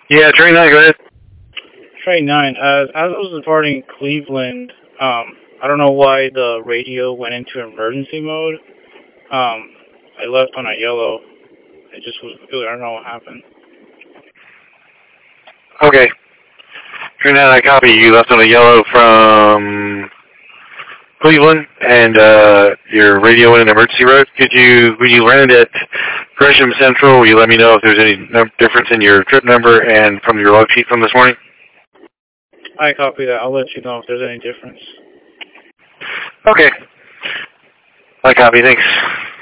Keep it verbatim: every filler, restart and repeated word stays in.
Yeah, train nine, go ahead. Train nine. Uh, as I was departing Cleveland, um, I don't know why the radio went into emergency mode. Um, I left on a yellow. It just was. I don't know what happened. Okay. Train nine, I copy. You left on a yellow from Cleveland, and uh, your radio went in emergency mode. Could you, when you landed at Gresham Central, will you let me know if there's any num- difference in your trip number and from your log sheet from this morning? I copy that. I'll let you know if there's any difference. Okay. I copy. Thanks.